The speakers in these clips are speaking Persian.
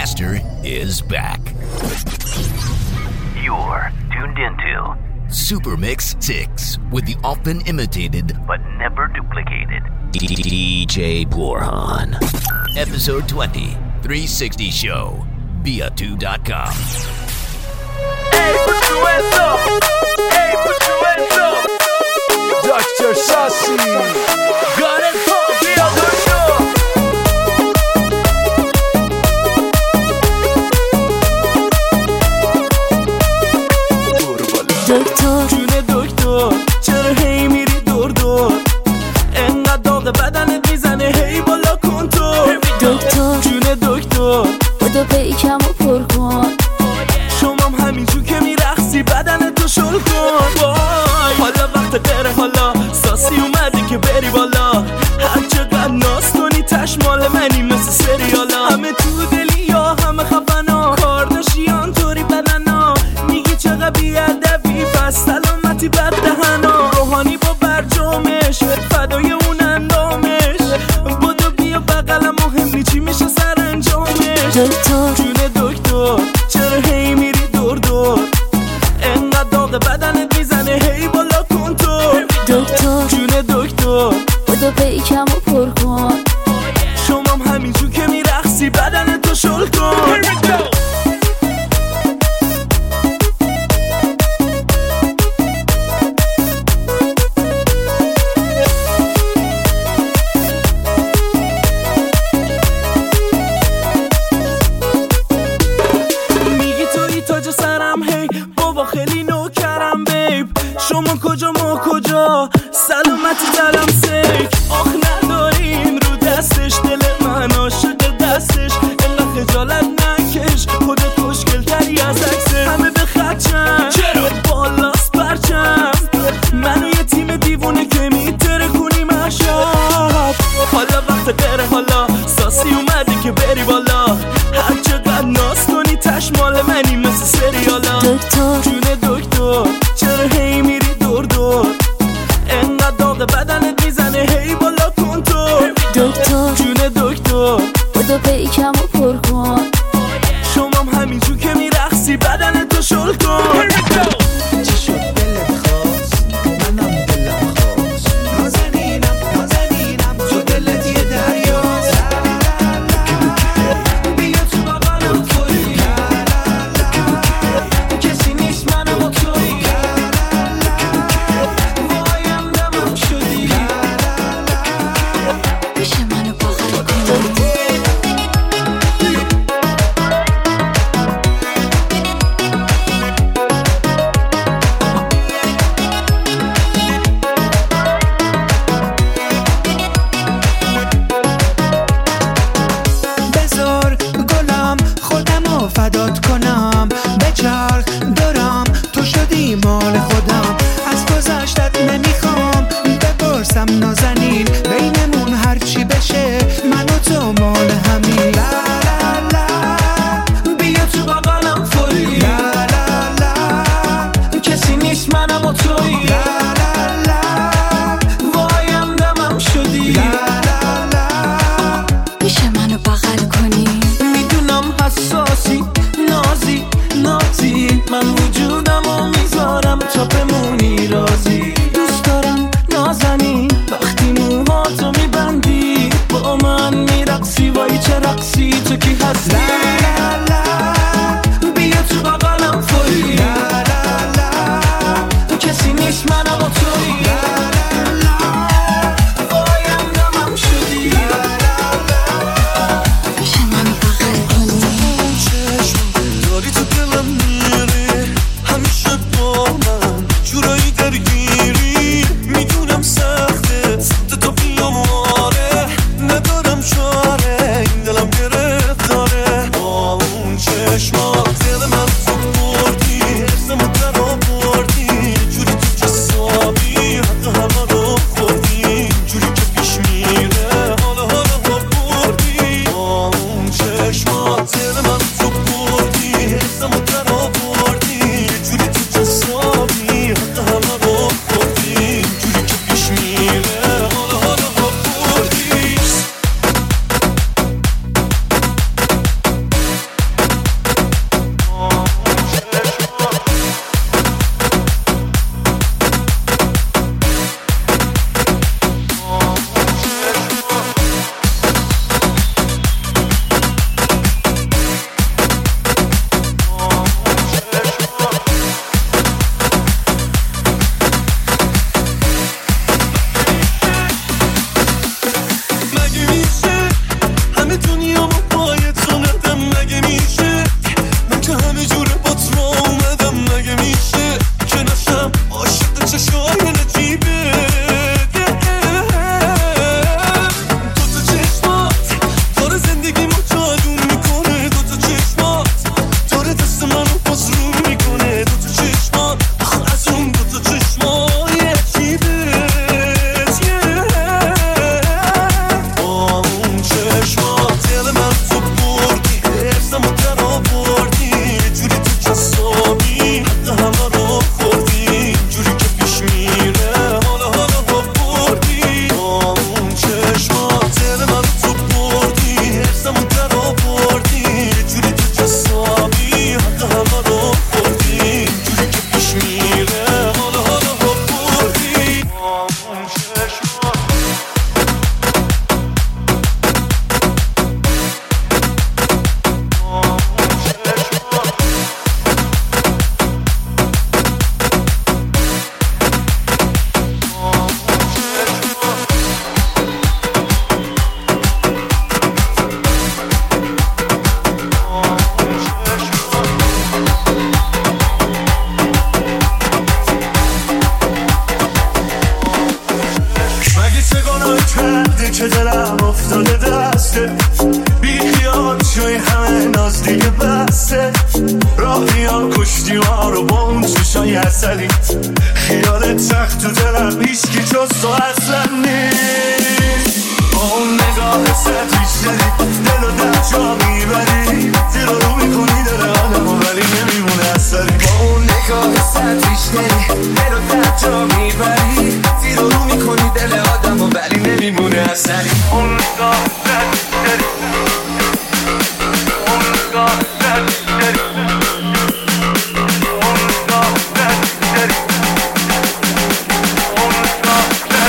Master is back. You're tuned into Super Mix 6 with the often imitated but never duplicated DJ Borhan. Episode 20, 360 Show, via2.com. Hey, put your hands up! Hey, put your hands up! Dr. Sassy, got it for the other show. دکتر جون دکتر چرا هی میری دور دور انقدر داغ بدنت میزنه هی بالا کن تو دکتر جون دکتر بودو پیکم و پر کن شمام همینجور که میرخصی بدنتو شل کن حالا وقت غیره حالا ساسی اومده که بری بالا هر چقدر ناز کنی تش مال منی مثل سریالا همه تو دلی یا همه خفنا کارداشیان طوری بدنا میگی چقدر بیادبی پس سلامتی بد دهنا روحانی با برجامش فدای اون اندامش بودو بیا بقلم مهم چی میشه سرانجامش دکتر جون دکتر چرا هی میری دور دور انقدر داغ بدنت میزنه هی بالا کن تو دکتر جون دکتر بودو پیکم و پر کن شمام همینجور که میرخصی بدنتو شل کن شما کجا ما کجا سلامتی دلم سیک آخ نداریم رو دستش دل من عاشق دستش انقدر خجالت نکش خودت خوشگل تری از عکسه همه به خدشم چرا بالاست پرچم منو یه تیم دیوونه که میتره کنیم اشب حالا وقت غیره حالا ساسی اومده که بری بالا هر چقدر ناز کنی تش مال منی مثل سریالا دکتر جون دکتر چرا هی میری دور دور انقدر داغ بدنت میزنه هی بالا کن تو دکتر جون دکتر بودو پیکم و پر کن شمام همینجور که میرخصی بدنتو شل کن چی شد دلت خواست منم دلم خواست نازنینم تو دلت یه دریاست بیا تو بغلم توی کسی نیست منم و توی وایم دمم شدی میشه منو بغل کنی بذار گلم خودمو فدات کنم بچرخ دارم تو شدی مال خودم از گذشتت نمیخوام بپرسم نازنین بینمون هرچی بشه من و تو مال همین لا لا لا بیا تو بغلم فوری لا لا لا کسی نیست منم و توی لا لا لا وایم دمم شدی لا لا لا میشه منو بغل کنی میدونم حساسی باز دیگه بسته راهیان کشتی ما رو با اون چشای عسلی خیالت تخت تو دلم هیچکی جز تو اصلا نیست با اون نگاه سطحیش داری دل و در جا میبری زیر رو میکنی دل آدمو ولی نمیمونه اثری با اون نگاه سطحیش داری دل و در جا میبری زیر رو میکنی دل آدمو ولی نمیمونه اثری اون نگاه سطحیش داری اون نگاه سطحیش داری اون نگاه سطحیش داری اون نگاه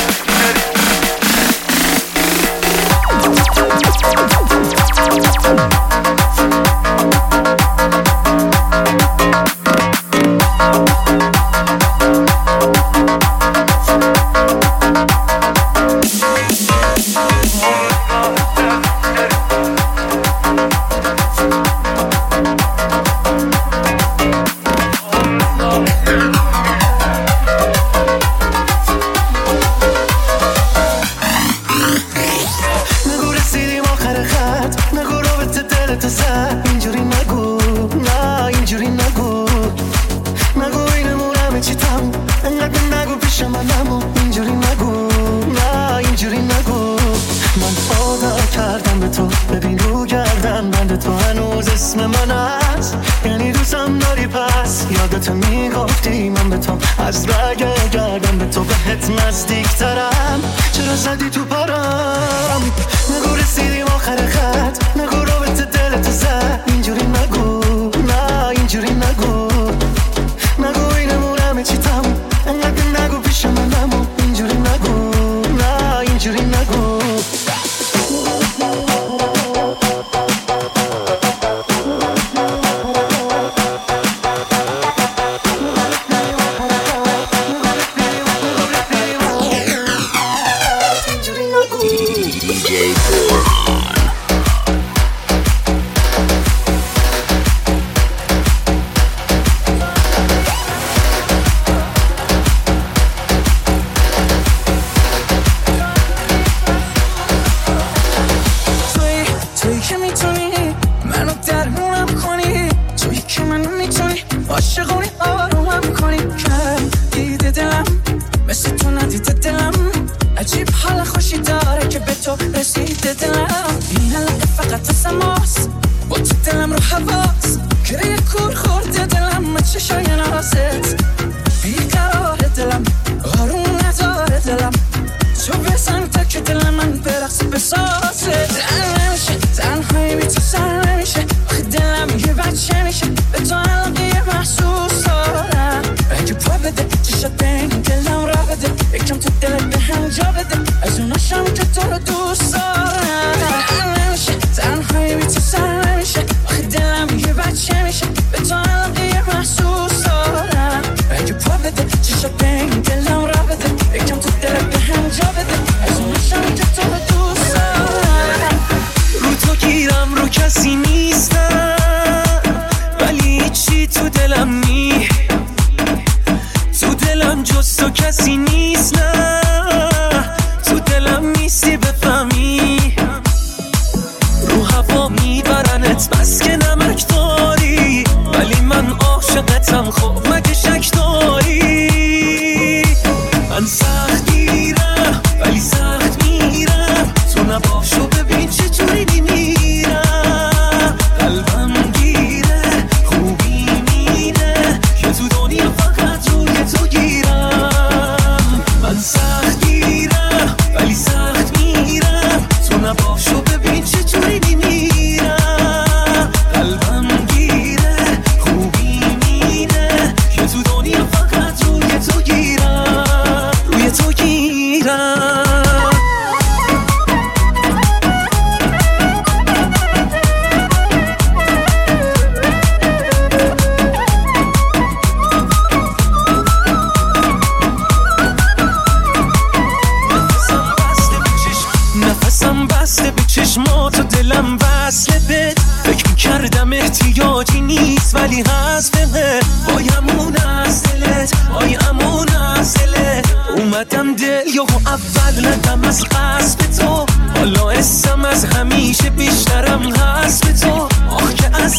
اومدم دل یهو اول ندم از قصد تو، حالا اسم از همیشه بیشترم هست به تو. آخ که از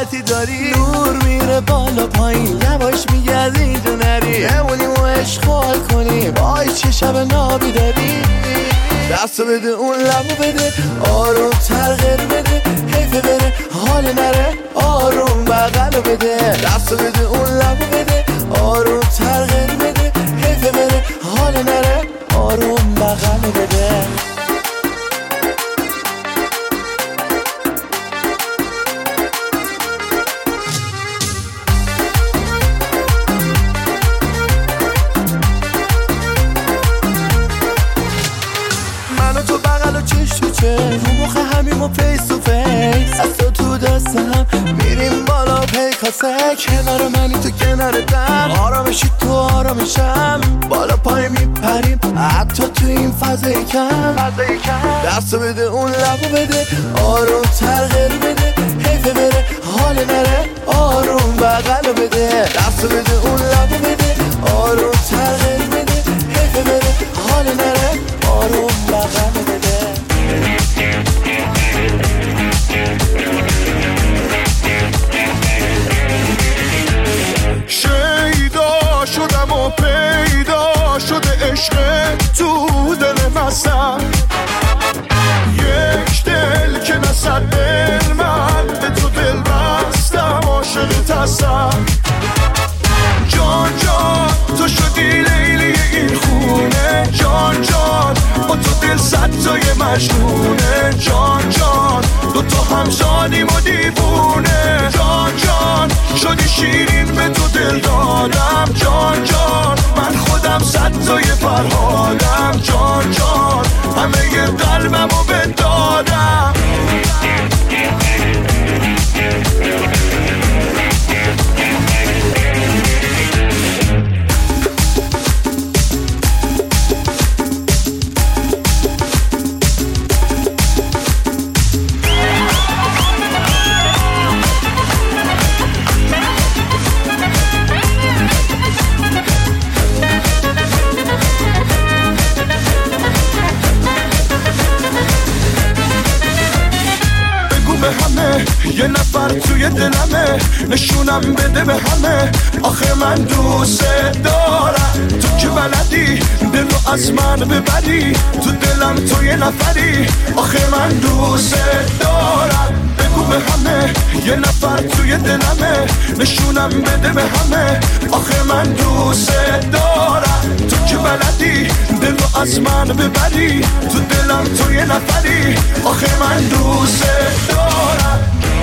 راحتی داری، نور میره بالا پایین، یواش میگردی اینجا نری، بمونیم و عشق حال کنیم، وای چه شب نابی داری. دستو بده اون لبو بده، آروم تر غیر بده، حیفه بره حال نره، آروم بغلو بده. دستو بده اون لبو بده، آروم تر غیر بده، حیفه بره حال نره، آروم بغلو بده. رو مخ همیم و فیس تو فیس، از تو دستم میریم بالا پیکاسه، کنار منی تو کنارتم، آرامشی تو آرامشم، بالا پای میپریم حتی تو این فضای کم. دستو بده اون لبو بده، آروم تر غیر بده، حیفه بره حال نره، آروم بغلو بده. دستو بده اون لبو بده، آروم تر غیر بده، حیفه بره حال نره، آروم بغلو بده. شیدا شدم و پیدا شده عشق تو دل مستم، یک دل که نصد دل من به تو دل بستم، عاشقت هستم. جان جان تو شدی لیلی این خونه، جان جان با تو دل صد تای مجنونه، جان جان دوتا همزادیم و دیوونه، جان جان شدی شیرین به تو دل دادم، جان جان من خودم صد تای فرهادم، جان جان همه ی قلبم رو بدادم. یه نفر توی دلمه، نشونم بده به همه، آخه من دوست دارم. تو که بلدی دلو از من ببری، تو دلم تو یه نفری، آخه من دوست دارم. بگو به همه یه نفر توی دلمه، نشونم بده به همه، آخه من دوست دارم. تو که بلدی دلو از من ببری، تو دلم تو یه نفری، آخه من دوست دارم.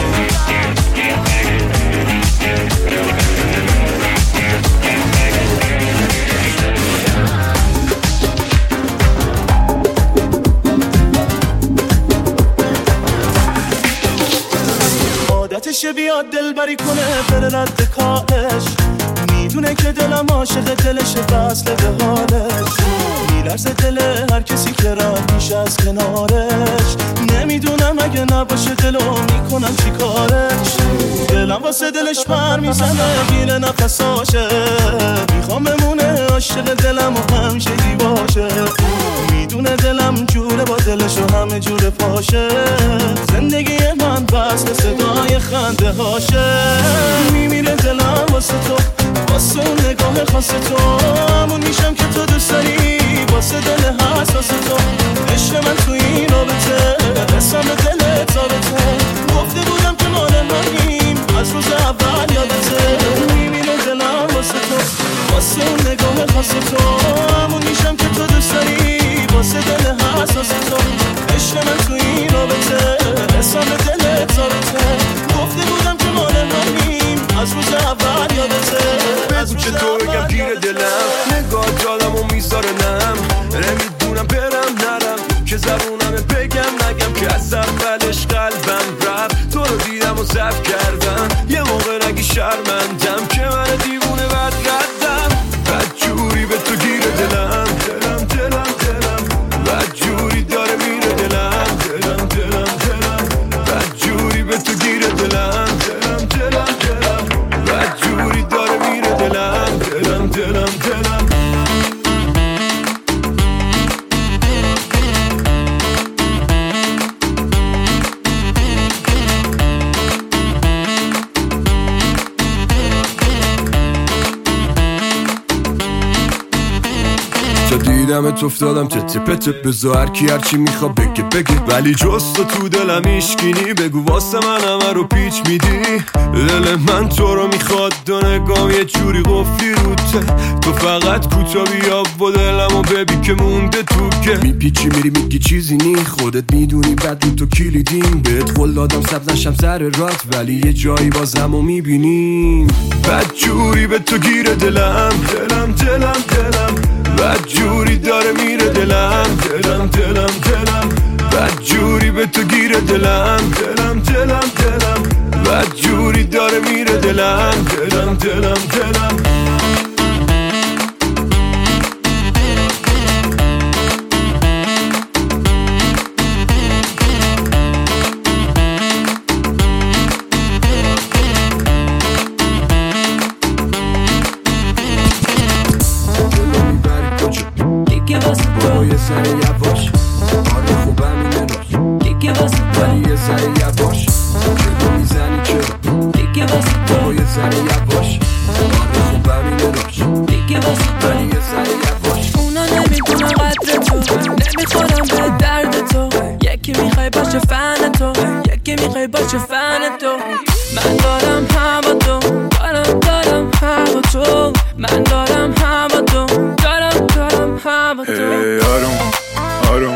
عادتشه بیاد دل بری کنه بره رد کارش، میدونه که دلم عاشق دلشه فصل به حالش، میلرزه دل هر کسی که رد میشه از کنارش، نمیدونم اگه نباشه دلو میکنم چی کارش. دلم واسه دلش پر میزنه گیره نفساشه، میخوام بمونه عاشق دلم و همیشگی باشه، میدونه دلم جوره با دلش و همه جوره پاشه، زندگی من بسته صدای خنده هاشه. میمیره دلم واسه تو، واسه اون نگاه خاص تو، همون میشم که تو دوست داری، واسه دل حساس تو، عشق من تو این رابطه، قسم دل ثابته، گفته بودم که مال منیم از روز اول یادته. میمیره دلم واسه تو، واسه اون نگاه خاص تو، همون میشم که تو دوست داری، واسه دل حساس تو، عشق من تو این رابطه، قسم دل ثابته، گفته بودم که مال منیم از روز اول یادته. بگو چه تو بگم گیر دلم، نگاه جالمو میذاره نم، نمیدونم برم نرم، که زبونم بگم نگم، که از اولش قلبم رفت، تو رو دیدم و ضبط کردم، یه موقع نگی شرمندم، که من دیوونه بد قدم، بد جوری به تو گیر دلم، دلم دلم دلم، بد جوری داره میره دلم، دلم دلم دلم، بد جوری به تو گیر دلم، دلم دلم دلم، بد جوری داره میره دلم، دلم دلم دلم. قدمت افتادم تته پته، بذار هر کی هرچی میخواد بگه ولی جز تو دلم ایشگینی. بگو واسه من همه رو پیچ میدی، دل من تو رو میخواد، دو نگام یه جوری قفلی روته. تو فقط کوتا بیا و دلمو ببین که مونده تو که میپیچی میری میگی چیزی نی، خودت میدونی بعد رو تو کلیدیم. بهت قول دادم سبز نشم سر رات، ولی یه جایی بازمو میبینیم. بد جوری به تو گیره دلم بد جوری داره میره دلم بد جوری به تو گیره دلم بد جوری داره میره دلم یه سر یواش آره خوبم اینه راش دیگه واسه تو یه سر یواش که میزنی چرا دیگه واسه تو یه سر یواش آره خوبم اینه راش دیگه واسه تو یه سر یواش. اونا نمیدونن قدر تو، نمیخورم به درد تو. یکی میخوای باشه فن تو، یکی میخوای باشه فن تو. من دارم هوا تو، دارم هوا تو. من دارم هوا تو، دارم هوا تو. آروم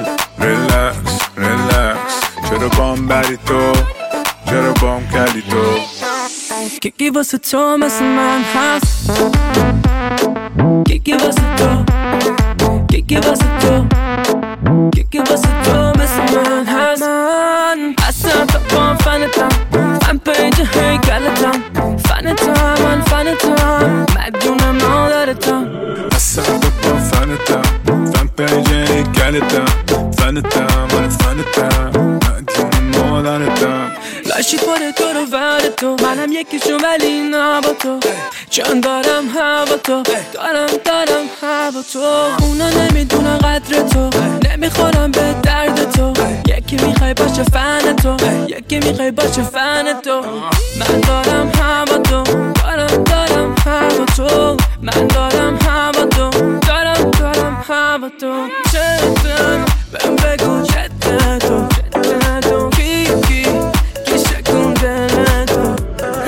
ریلکس چرا بام بری تو، چرا بام کردی تو. یکی واسه تو مثل من هست، یکی واسه تو، یکی واسه تو، یکی واسه تو مثل من هست. من اصلا تو بام فنتم، من پیج هیکلتم، فنتم من فنتم، مدیون مادرتم. اصلا تو بام فنتم، فن پیج هیکلتم، فنتم من فنتم، مدیون مادرتم. لاشی پاره تو رو ور تو، منم یکیشون ولی نه با تو. چون دارم هوا تو، دارم هوا تو. اونا نمیدونن قدر تو، نمیخورم به درد تو. یکی میخوای باشه فن تو، یکی میخوای باشه فن تو. من دارم هوا تو، دارم هوا تو. من دارم هوا تو، دارم هوا تو. چطور بهم بگو چطور تو کی شکون دل تو.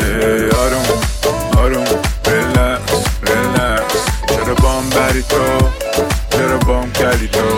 آروم ریلکس چرا بام بری تو، چرا بام کردی تو.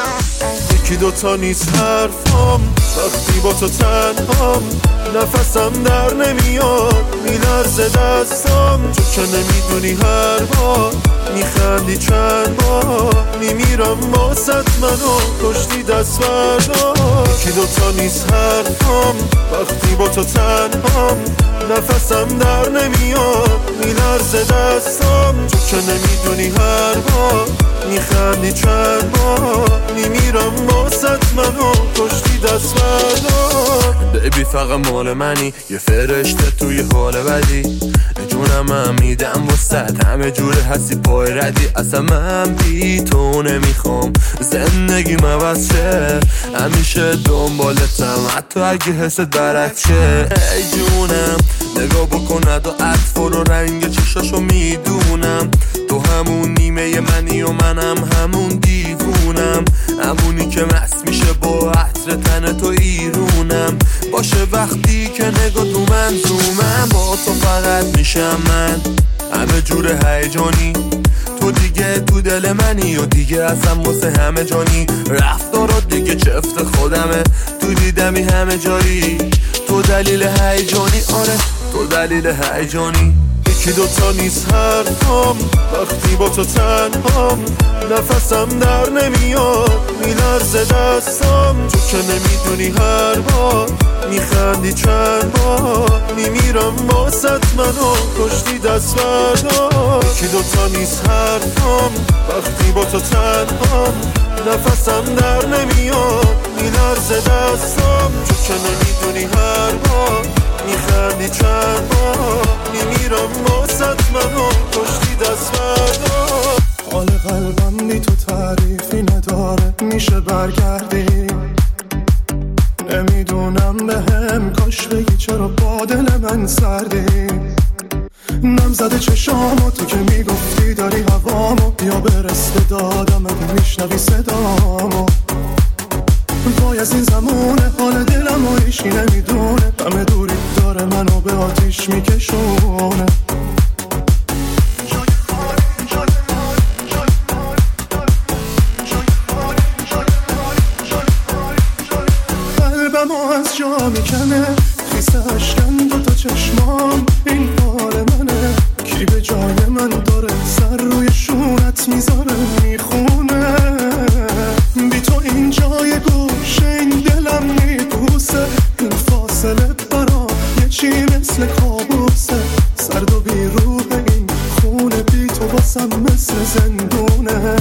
یکی دوتا نیست حرفام وقتی با تو تنهام، نفسم در نمیاد میلرزه دستام. تو که نمیدونی هر بار میخندی چند بار میمیرم باست منو کشتی دست بردار. یکی دوتا نیست حرفام وقتی با تو تنهام، نفسم در نمیاد میلرزه دستام. تو که نمیدونی هر بار میخندی چند بار میمیرم باست منو کشتی دست بردار. بیبی فقط مال منی، یه فرشته توی حال بدی. جونم هم میدم وسط همه جوره هستی پای ردی. اصلا من بی تو نمیخوام زندگی عوض شه، همیشه دنبالتم حتی اگه حست برعکس شه. ای جونم نگاه بکن و عطف و رنگ چشاشو میدونم. تو همون نیمه منی و منم همون دیوونم، همونی که مست میشه با عطر تن تو ایرونم. باشه وقتی که نگاه تو منظومم، با تو فقط میشم من همه جور هیجانی. تو دیگه تو دل منی و دیگه اصلا واسه همه جانی. رفتارات دیگه چفت خودمه، تو دیدمی همه جایی. تو دلیل هیجانی، آره تو دلیل هیجانی. یکی دوتا نیست حرفام وقتی با تو تنهام، نفسم در نمیاد میلرزه دستام. تو که نمیدونی هر بار میخندی چند بار میمیرم باست منو کشتی دست بردار. یکی دوتا نیست حرفام وقتی با تو تنهام، نفسم در نمیاد میلرزه دستام. تو که نمیدونی هر بار میخندی چند بار میمیرم باست منو کشتی دست بردار. حال قلبم بی تو تعریفی نداره، میشه برگردی؟ نمیدونم به هم کاش بگی چرا با دل من سردی. نم زده چشامو تو که میگفتی داری هوامو بیا برس به دادم اگه میشنوی صدامو وای از این زمونه حال دلم و ایشی نمیدونه همه دوری داره منو به آتیش میکشونه قلبمو از جا میکنه خیسه اشکن دوتا چشمام این حال منه کی به جای من داره سر روی شونت میذاره میخونه بی تو این جای گوشه این دلم میبوسه این فاصله برا یه چی مثل کابوسه سرد و بی روح این خونه بی تو واسم مثل زندونه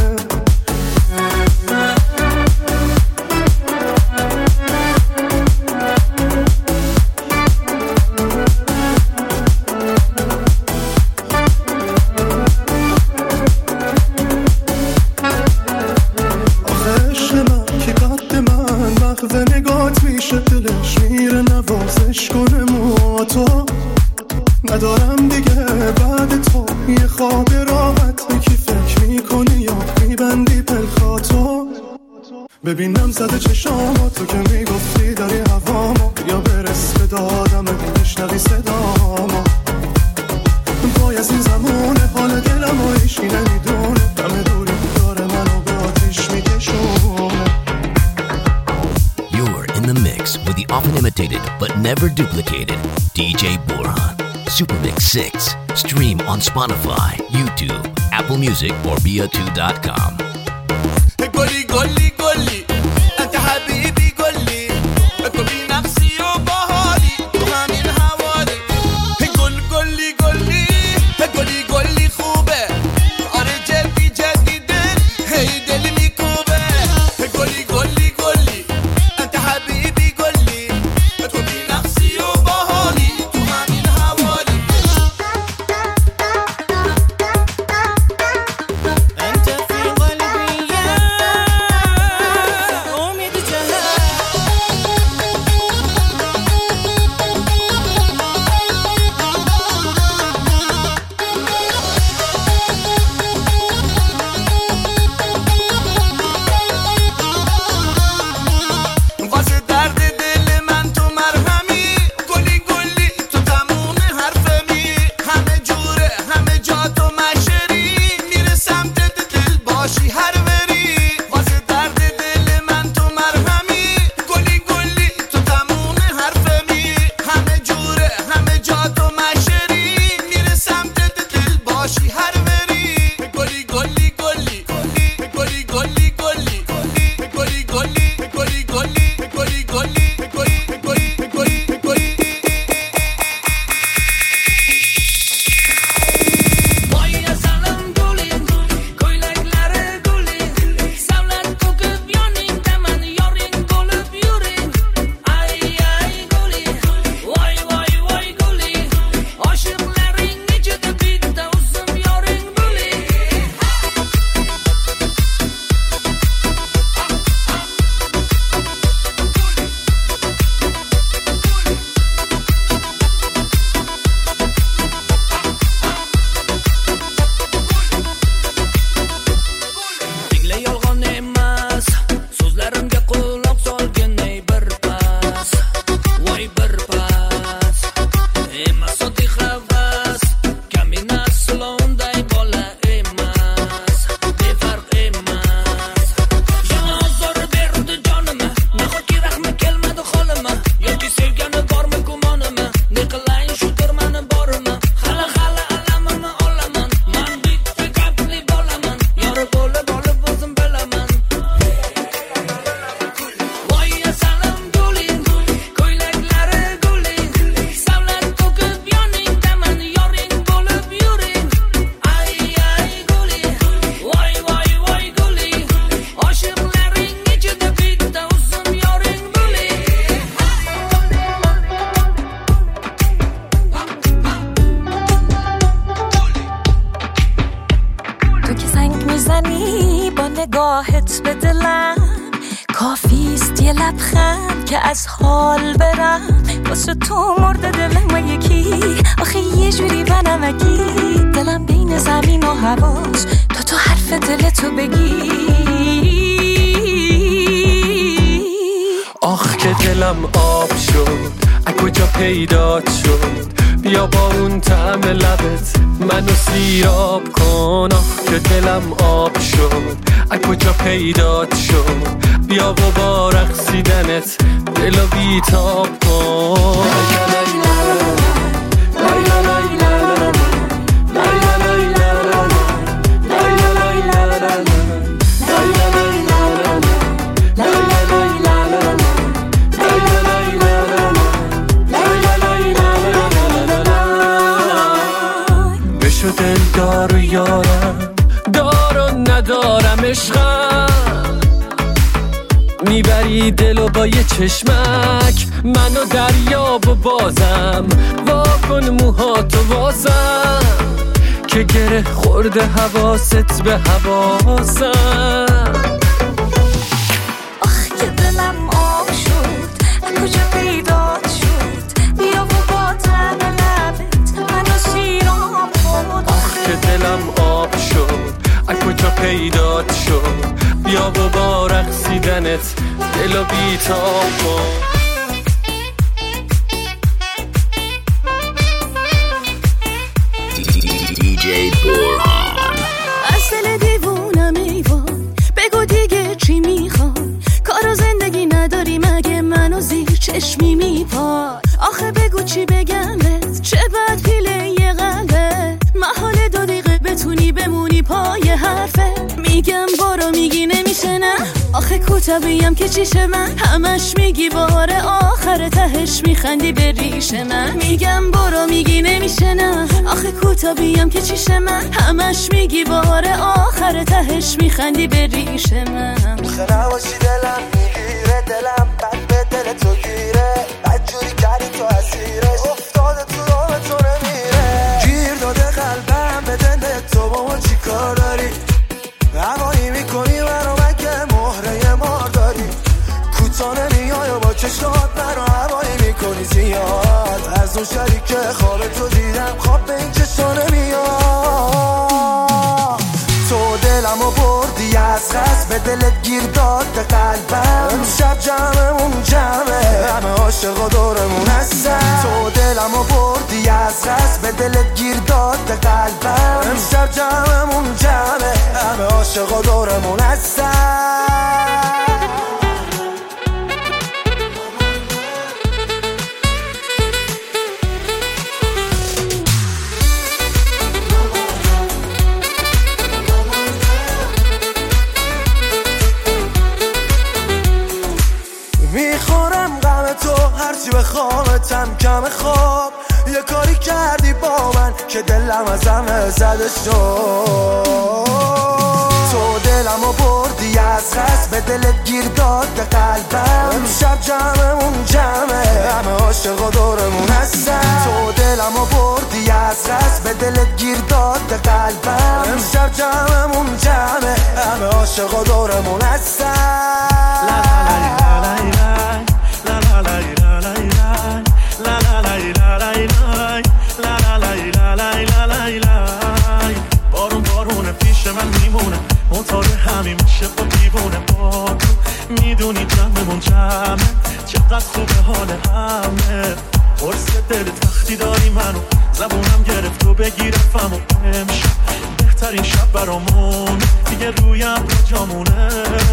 دلش میره نوازش کنه تو ندارم دیگه بعد تو یه خواب راحت به کی فکر میکنی یا میبندی پلکاتو ببینم زده چشامو تو که میگفتی داری هوامو یا برس به دادم اگه میشنوی صدامو وای از این زمونه حال دلم و ایشی نمیدونه همه دوری داره منو به آتیش میکشونه. In the mix with the often imitated but never duplicated DJ Borhan. Super Mix 6. Stream on Spotify, YouTube, Apple Music, or via2.com. قولي قولي قولي أنت حبيبي قولي أكون بنفسي وبهاري وهامين هوالي قولي قولي قولي قولي خوبه آره جدي جدي دل هي دل میکوبه قولي قولي قولي أنت حبيبي قولي أكون بنفسي وبهاري وهامين هوالي أنت في قلبي يا أمي واسه درد دل من تو مرهمی گلی گلی تو تموم حرفمی همه جوره همه جا تو مشری میره سمت دل باشی هر وری واسه درد دل من تو مرهمی گلی گلی تو تموم حرفمی همه جوره همه جا تو مشری میره سمت دل باشی هر وری گلی گلی گلی گلی گلی گلی گلی گلی گلی گلی نگاهت به دلم کافیست یه لبخند که از حال برم واسه تو مرده دلم یکی آخه یه جوری بنمکی و حواس تا تو حرف دلتو بگی. آخ که دلم آب شد از کجا پیدات شد، بیا با اون طعم لبت منو سیراب کن. آخ که دلم آب شد از کجا پیدات شد، بیا و با رقصیدنت دلو بیتاب کن. دلدار و یارم دار و ندارم عشقم، میبری دلو با یه چشمک منو دریاب و بازم، واکن موهاتو وازم که گره خورده حواست به حواسم. آخ که دلم آب شد از کجا پیدات شد، بیا و با طعم لبت منو سیراب کن. آخ که دلم آب شد از کجا پیدات شد، بیا و با رقصیدنت دلو بیتاب کن. DJ بورهان از دل دیوونم ایوان، بگو دیگه چی میخوای، کار و زندگی نداری مگه منو زیر چشمی میپای. آخه بگو چی بگم بهت، چه بد پیله یه قلبه، محال 2 دقیقه بتونی بمونی پای حرفه. میگم برو میگی نمیشه نه، آخه کوتابیم که چیشه من، همش میگی بار آخر تهش میخندی به ریش من. میگم برو میگی نمیشه نه، آخه کوتابیم که چیشه من، همش میگی بار آخر تهش میخندی به ریش من. نباشی دلم میگیره، دلم بد به دل تو گیره، بد جوری کردی تو اسیرش، افتاده تو راه تو نمیره، گیر داده قلبم به دل تو، با ما چی کار داری، هوایی میکنی منو مگه مهره مار داری، کوتا نمیای و با چشات منو هوایی میکنی زیاد، از اون شریک خواب تو دیدم خواب به این چشا نمیاد. تو دلمو بردی از قصد، به دلت گیر داد به قلبم، امشب جمعمون جمعه، همه عاشقا دورمون هستن. تو دلمو بردی از قصد، به دلت گیر داد به قلبم، امشب جمعمون جمعه، همه عاشقا دورمون هستن. میخورم غم تو هرچی بخوامتم کم خواب، یه کاری کردی با من که دلم از همه زده شد. تو دلمو بردی از قصد، به دلت گیر داد به قلبم، امشب جمعمون جمعه، همه عاشقا دورمون هستن. تو دلمو بردی از قصد، به دلت گیر داد به قلبم، امشب جمعمون جمعه، همه عاشقا دورمون هستن. بارونه پیش من میمونه، موتور همین میشه با دیوونه، با تو میدونی جمعمون جمعه، چقدر خوبه حال همه، قرص دلت وقتی داری منو، زبونم گرفت تو بگیرم و امشب بهترین شب برامون، دیگه رویم رو جامونه،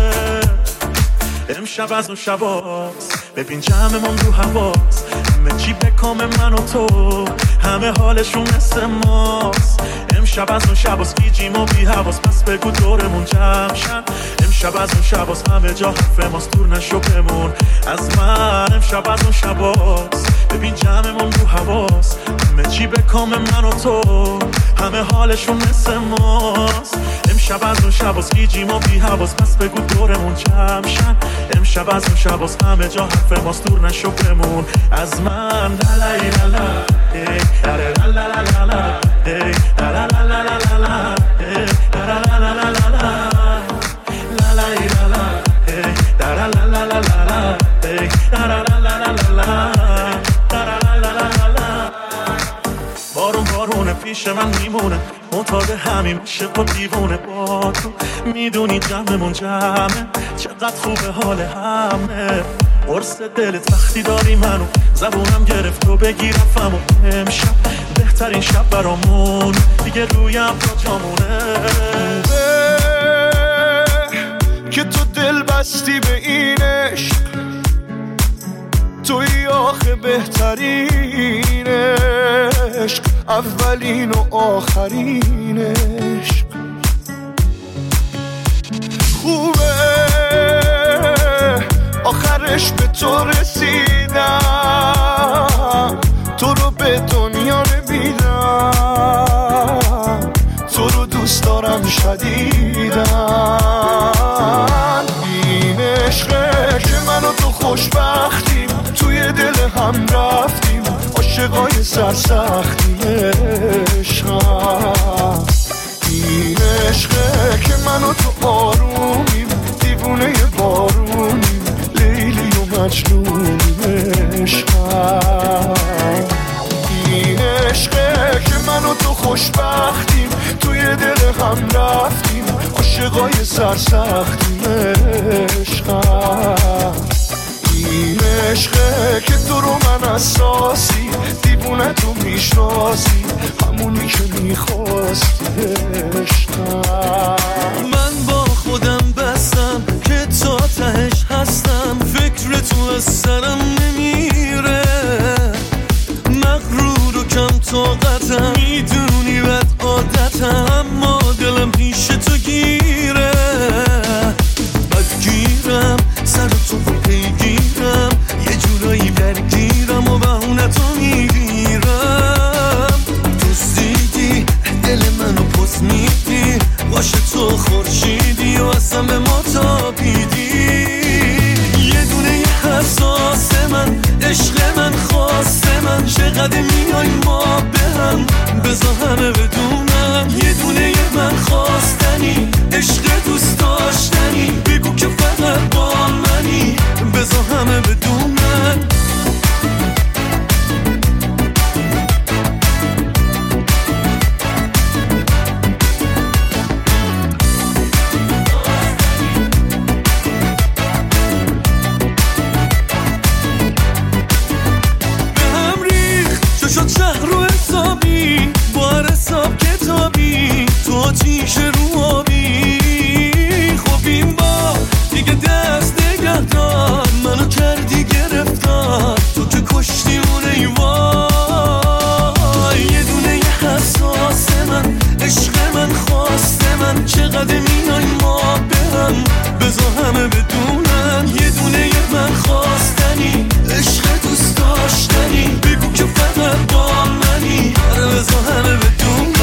امشب از اون شباست، ببین جمعمون رو هواست، همه چی به کام من و تو، همه حالشون مثل ماست. امشب از اون شباست، گیجیم و بی حواس، پس بگو دورمون جمع شن. امشب از اون شباست، همه جا حرف ماست، دور نشو بمون از من. امشب از اون شباست، ببین جمعمون رو هواست، همه چی به کام من و تو، همه حالشون مثل ماست. امشب از اون شباست، گیجیم و بی حواس، پس بگو دورمون جمع شن. امشب از اون شباست، همه جا حرف ماست، دور نشو بمون از من. لا لا لا لا لا لا لا لا لا لا لا لا لا لا لا بارونه پیش من میمونه، معتاد همین عشق و دیوونه با تو. میدونی جمعمون جمعه، چقدر خوبه حال همه. قرص دلت وقتی داری منو، زبونم گرفت و بگیرم فمو. امشب بهترین شب برامون، دیگه رویم تا جامونه. که تو دل بستی به این عشق، توی آخه بهترین عشق، اولین و آخرین عشق. خوبه آخرش به تو رسیدم، تو رو به دنیا نمیدم، تو رو دوست دارم شدیدم. این عشقه که من و تو خوشبختیم، توی دل هم رفتیم، عاشقای سرسختی عشقم. این عشقه که من و تو آرومیم، دیوونه بارونیم، لیلی و مجنونیم عشقم. این عشقه که من و تو خوشبختیم، توی دل هم رفتیم، عاشقای سرسختیم عشقم. این عشقه که تو رو من اساسی، دیوونه تو میشناسی، همونی که میخواستی عشقم. من با خودم بستم که تا تهش هستم، فکر تو از سرم نمیره، مغرور و کم طاقتم، میدونی بد عادتم، اما دلم پیش تو گیره. بدگیرم سر تو پیگیرم، یه جورایی برگیرم و بهونتو میگیرم. دوستیدی دل منو پس میدی، باشه تو خورشیدی و اصلا به ما تابیدی. یه دونه یه حساس من، عشق من، خواست من، چقدر میای ما به هم، بذار همه بدونم. یه دونه یه من خواستنی، عشق دوست داشتنی، بگو که فقط با منی، بذار همه بدونم. آتیش رو آبی خوبیم با دیگه، دست نگه دار، منو کردی گرفتار، تو که کشتیمونه ای وای. یه دونه یه حساس من، عشق من، خواست من، چقدر میای ما به هم، بذار همه بدونن. یه دونه یه من خواستنی، عشق دوست داشتنی، بگو که فقط با منی، آره بذار همه بدونن.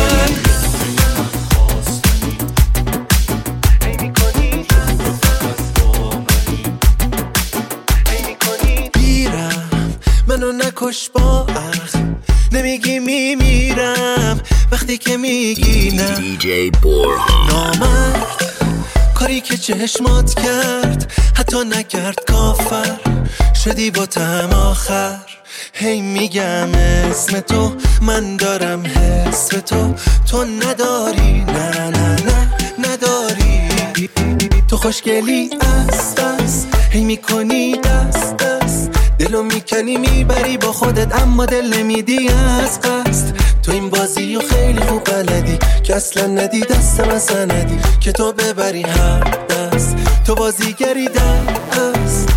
منو نکش با عقل، نمیگی میمیرم وقتی که میگی نه. DJ بورهان نامرد کاری که چشمات کرد، حتی نکرد کافر، شدی با تم آخر. هی میگم اسم تو، من دارم حس به تو، تو نداری، نه نه نه نداری. تو خوشگلی است، هی میکنی دست دست، دلو میکنی میبری با خودت، اما دل نمیدی از قصد. تو این بازی و خیلی خوب بلدی، که اصلا ندی دستم اصلا ندی، که تو ببری هر دست، تو بازیگری دست.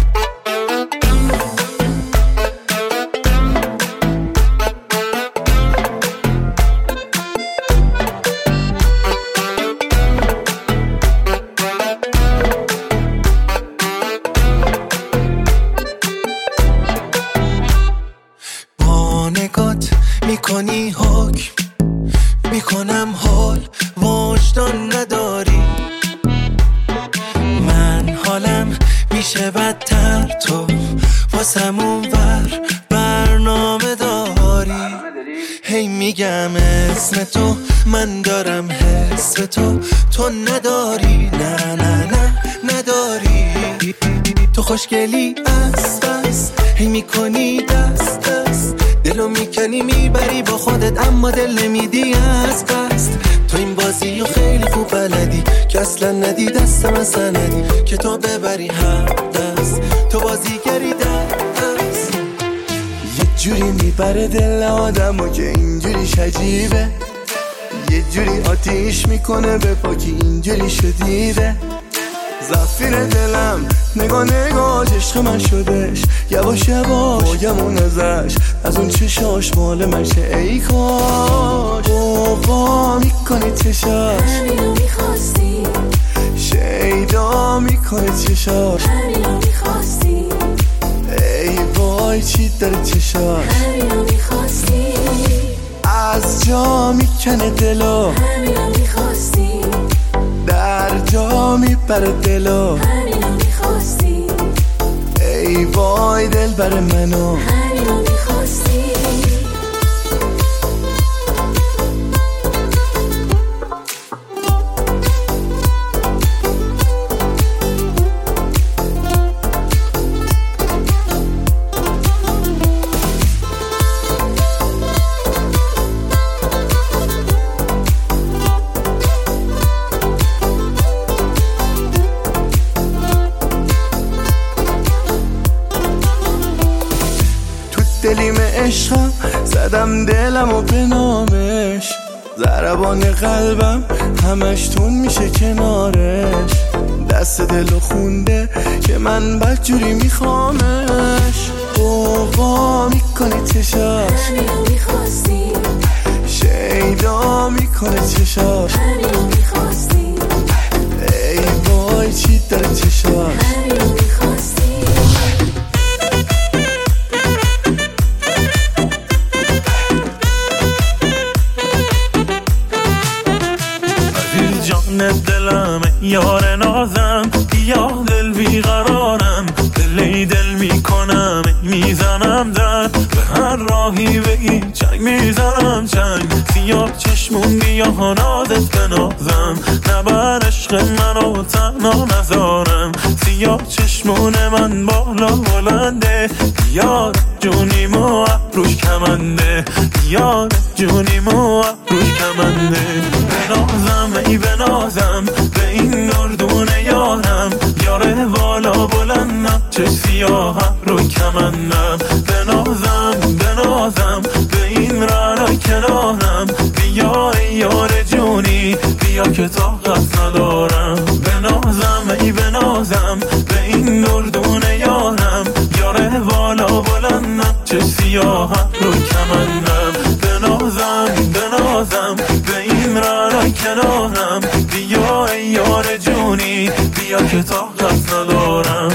میکنی حکم، میکنم حال، وجدان نداری. من حالم میشه بدتر، تو واسمون برنامه داری. هی میگم اسم تو، من دارم حس به تو، تو نداری، نه نه نه نداری. تو خوشگلی است، هی میکنی دست دست، دلو میکنی میبری با خودت، اما دل نمیدی از قصد. تو این بازی رو خیلی خوب بلدی که اصلا ندی دست من سندی که تو ببری هر دست تو بازیگری دست یه جوری میبره دل آدمو که اینجوریش عجیبه یه جوری آتیش میکنه به پاکی اینجوری شدیده زفیر دلم نگاه عشق من شدش یواش یواش باگمون ازش از اون چشاش مال منشه ای کاش بابا میکنه چشاش همینو میخواستی شیدا میکنه چشاش همینو میخواستی ای وای چی داره چشاش همینو میخواستی از جا میکنه دلو همینو میخواستی در جا میبره دلو همینو میخواستی ای وای دل بر منو همینو میخواستی دلیم عشقم زدم دلم و به نامش ضربان قلبم همش تون میشه کنارش دست دلو خونده که من بدجوری میخوامش بابا میکنه چشاش همینو میخواستی شیدا میکنه چشاش همینو میخواستی ای وای چی داره چشاش همینو میخواستی دلم یار نازم یا دل بیقرارم دل میکنم میزنم در به هر راهی بگی چنگ میزنم چنگ سیاه چشمون بیا نازت بنازم نبر عشق منو تنها نذارم سیاه چشمون من بالا بلنده یار جونیمو ابروش کمنده یار جونیمو ابروش کمنده بنازم ای بنازم به این دردونه یارم یاره بالا بلندم چه سیاه رو کمندم بنازم به این رنای کنارم بیا ای یار جونی بیا که طاقت ندارم بنازم ای بنازم به این دردونه یارم یاره بالا بلندم چه سیاه رو کمندم بنازم به این رنای کنارم بیا ای یار جونی بیا که طاقت ندارم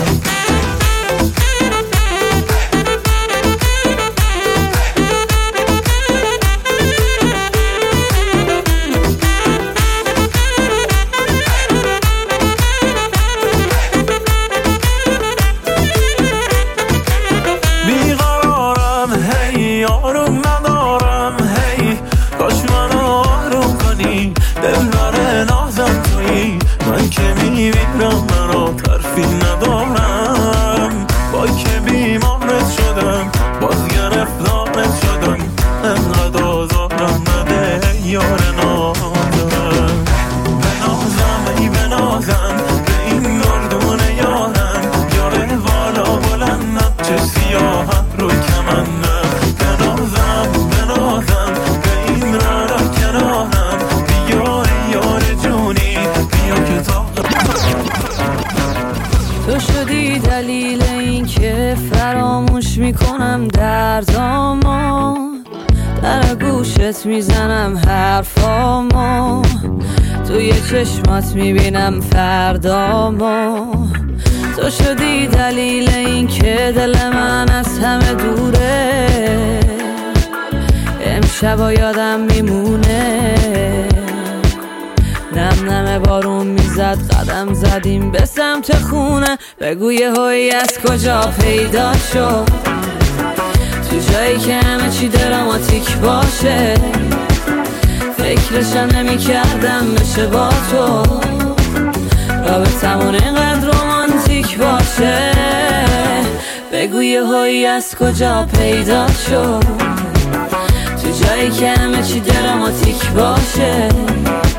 تو شدی دلیل این که فراموش میکنم دردامو در گوشت میزنم حرفامو توی چشمات میبینم فردامو تو شدی دلیل این که دل من از همه دوره امشبا یادم میمونه نم نم بارون میزد قدم زدیم به سمت خونه بگو یهویی از کجا پیدا شد تو جایی که همه چی دراماتیک باشه فکرشم نمی کردم بشه با تو رابطمون اینقدر رومانتیک باشه بگو یهویی از کجا پیدا شد تو جایی که همه چی دراماتیک باشه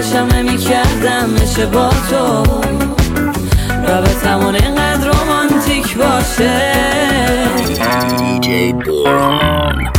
فکرشم نمی کردم میشه با تو رابطمون اینقدر رومانتیک باشه. DJ Burhan.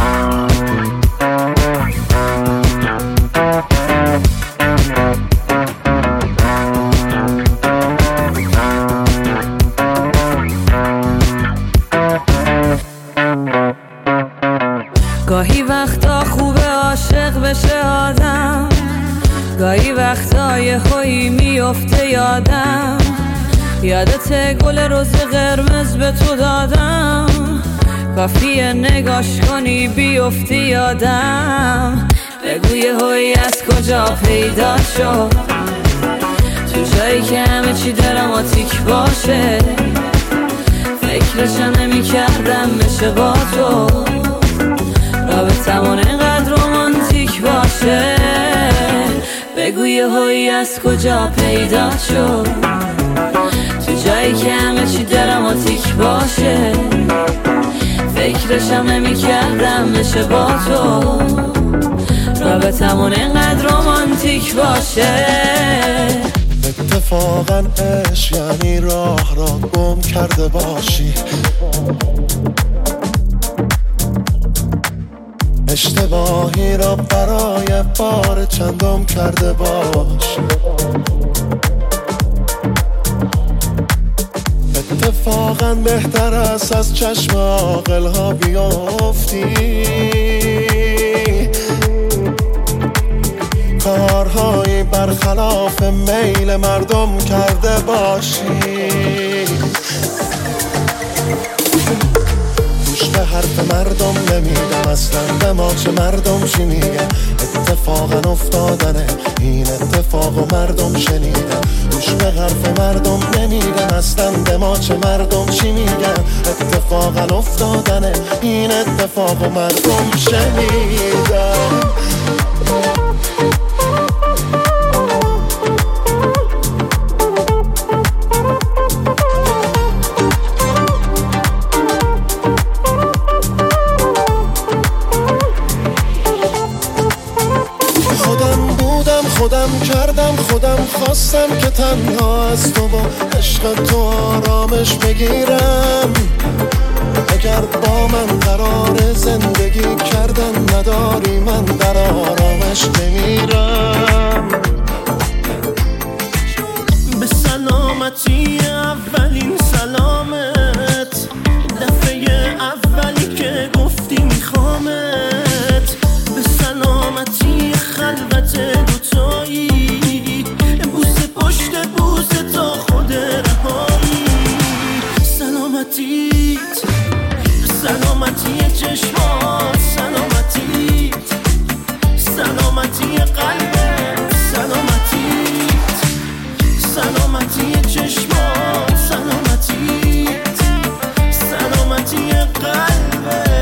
گاهی وقتا خوبه عاشق بشه آدم، گاهی وقتا یه هایی میفته یادم. یادت گل روز قرمز به تو دادم، کافیه نگاش کنی بیفتی یادم. بگو یه هایی از کجا پیدا شد، تو جایی که همه چی دراماتیک باشه. فکرشم نمی کردم بشه با تو رابطمون اینقدر رومانتیک باشه. بگو یه هایی از کجا پیدا شد، تو جایی که همه چی دراماتیک باشه. فکرشم نمی کردم بشه با تو رابطمون اینقدر رومانتیک باشه. اتفاقا عشق یعنی راه را گم کرده باشی، اشتباهی را برای بار چندم کرده باشی. اتفاقا بهتر است از چشم عاقل ها بیافتی، کارهایی برخلاف میل مردم کرده باشی. گوش به حرف مردم نمیدم، اصلا به ما چه مردم چی میگه. اتفاقا افتادنه این اتفاق و مردم شنیدن. گوش به حرف مردم نمیدم، اصلا به ما چه مردم چی میگن. اتفاقا افتادنه این اتفاق و مردم شنیدن. خودم کردم خودم خواستم که تنها از تو با عشق تو آرامش بگیرم. اگر با من قرار زندگی کردن نداری من در آرامش بمیرم. به سلامتی اولین سلامت، دفعه اولی که گفتی میخوامت. به سلامتی خلوت دوتایی، بوسه پشت بوسه تا خود رهایی. سلامتیت، سلامتی چشمات، سلامتیت، سلامتی قلبت، سلامتیت، سلامتی چشمات، سلامتیت، سلامتی قلبت.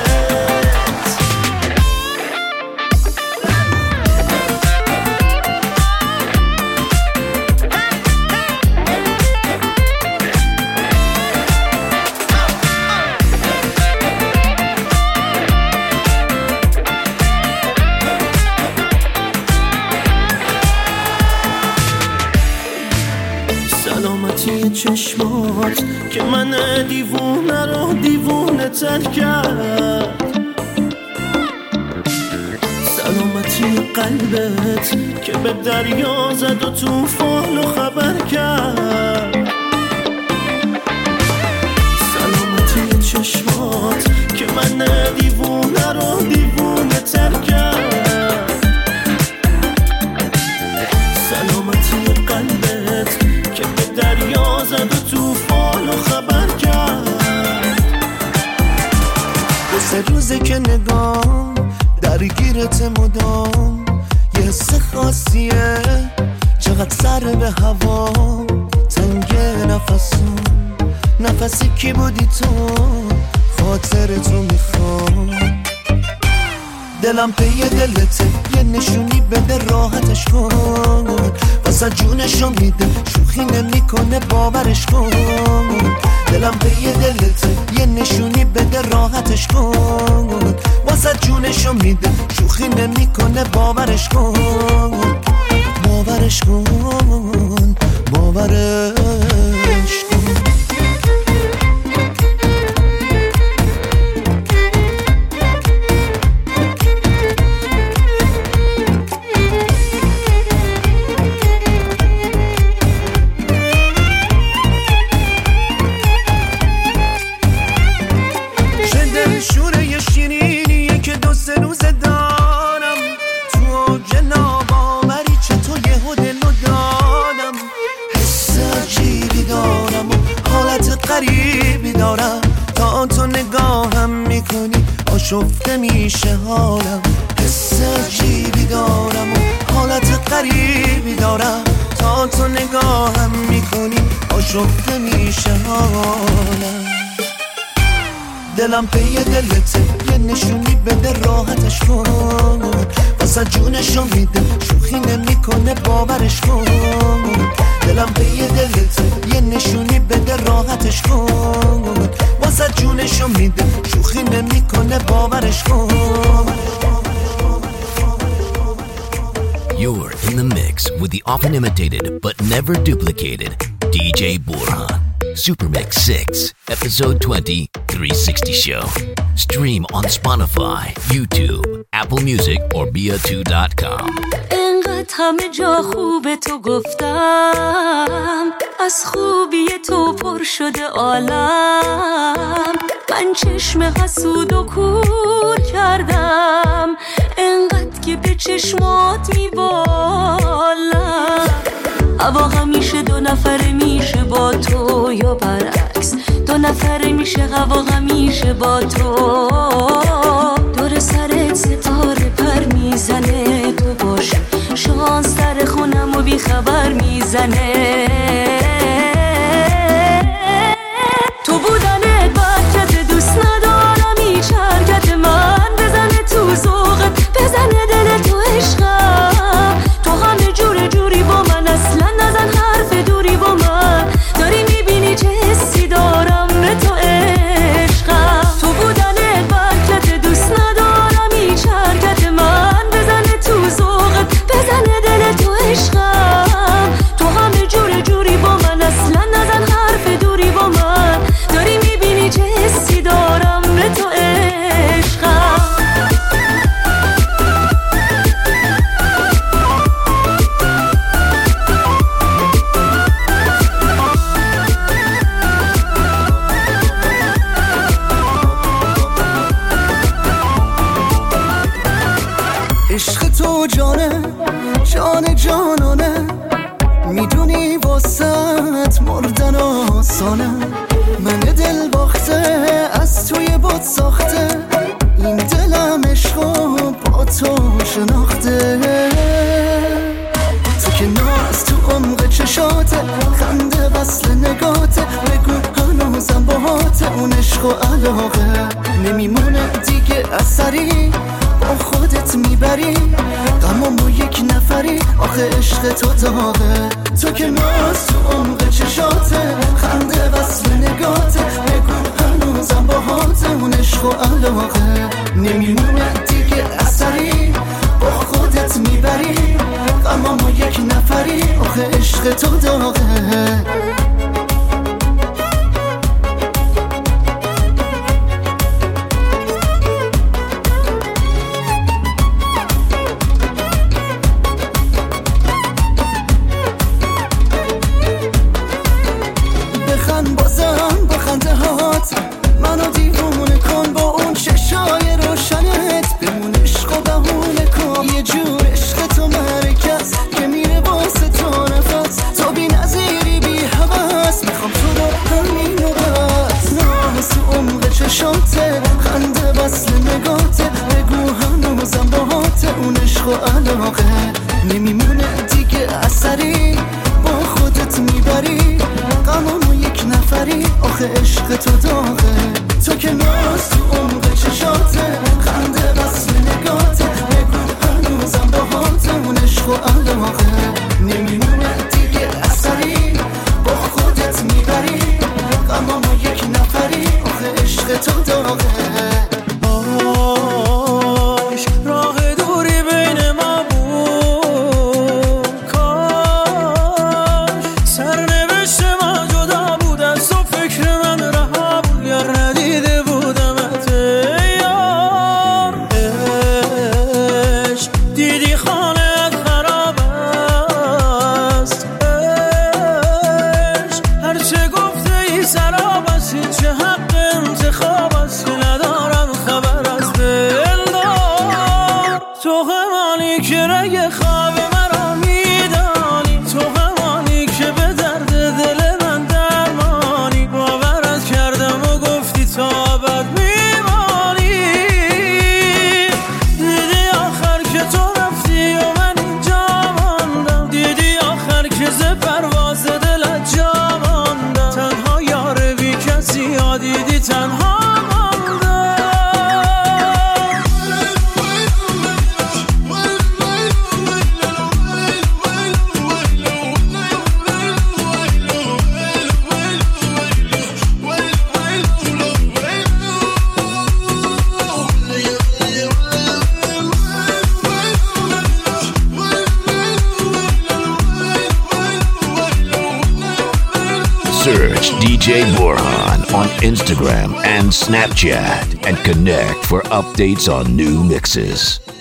سلامتی چشمات که من دیوونه رو دیوونه تر کرد. سلامتی قلبت که به دریا زد و توفان رو خبر کرد. سلامتی چشمات که من دیوونه رو دیوونه تر کرد. سلامتی قلبت که به دریا زد و توفان رو خبر کرد. دو سه روزه که نگام درگیرت مدام، یه حس خاصیه چقدر سر به هوا. تنگ نفسم نفسی کی بودی تو، خاطر تو میخوام. دلم پی دلته یه نشونی بده راحتش کن. واسه جونشو میده شوخی نمیکنه باورش کن. دلم پی دلته یه نشونی بده راحتش کن. واسه جونشو میده شوخی نمیکنه باورش کن. باورش کن، باورش کن. شده شوره یه شیرینیه که دو سه روزه دارم تو جناب آوری چطور یهو دلو دادم. حس عجیبی دارم و حالت غریبی دارم، تا تو نگاهم میکنی آشفته میشه حالم. حس عجیبی دارم و حالت غریبی دارم، تا تو نگاهم میکنی آشفته میشه حالم. دلم پی دلته یه نشونی بده راحتش کن، واسه جونشو میده شوخی نمیکنه باورش کن. دلم پی دلته یه نشونی بده راحتش کن، واسه جونشو میده شوخی نمیکنه باورش کن. You're in the mix with the often imitated but never duplicated DJ Borhan. Super Mix 6, Episode 20, 360 Show. Stream on Spotify, YouTube, Apple Music, or Bia2.com. انقدر همه جا خوب تو گفتم، از خوبی تو پر شده عالم. من چشم حسود و کور کردم، انقدر که به چشمات میبالم. هوا همیشه دو نفره میشه با تو یا برعکس، دو نفره میشه هوا همیشه با تو. دور سرت ستاره پر میزنه، تو باشه شانس در خونم و بی خبر میزنه. تو بودنت برکت دوست ندارم، هیچ حرکت من بزنه تو ذوقت، بزنه دل تو عشقم. تو همه جور جوری با من، اصلا نزن حرف دوری با من. داری میبینی چه حسی دارم به تو عشقم. تو بودنت برکت دوست ندارم، هیچ حرکت من بزنه تو ذوقت، بزنه دل تو عشقم. تو همه جور جوری با من، اصلا نزن حرف دوری با من. داری میبینی چه حسی دارم به تو عشقم. عشق تو جانه، جان جانانه، میدونی واسط مردن آسانه. من دل باخته از توی باد ساخته، این دلم عشقو با تو شناخته. تو که ناز تو عمق چشاته، خنده وصل نگاته، بگو هنوزم باهاته اون عشق و علاقه. نمیمونه دیگه اثری با خودت میبری، غمامو یک نفری، آخه عشق تو داغه. تو که ناز تو عمق چشاته، خنده وصل نگاته، بگو هنوزم باهاته اون عشق و علاقه. نمیمونه دیگه اثری با خودت میبری، غمامو یک نفری، آخه عشق تو داغه. منو دیوونه کن با اون چشای روشنت، بمون عشق و بهونه کن. یه جور عشق تو مرکز که میره واسه تو نفس، تو بی نظیری بی حوث، میخوام تو رو همین و بس. ناز تو عمق چشاته، خنده وصل نگاته، بگو هنوزم باهاته اون عشق و علاقه. نمیمونه دیگه اثری با خودت میبری، غمامو یک نفری، آخه عشق تو داغه. تو که ناز تو عمق چشاته، خنده وصل نگاته، بگو هنوزم باهاته اون عشق و علاقه. نمیمونه دیگه اثری با خودت میبری، غمامو یک نفری، آخه عشق تو داغه. راه دوری بین ما بود، اگه خواب مرا میدانی تو همانی که به درد دل من درمانی باورت کردم و گفتی تا ابد میمانی دیدی آخر که تو رفتی و من اینجا ماندم دیدی آخر که ز پرواز دلت جا ماندم تنها یار بی کسی ها دیدی تنها Search DJ Borhan on Instagram and Snapchat and connect for updates on new mixes.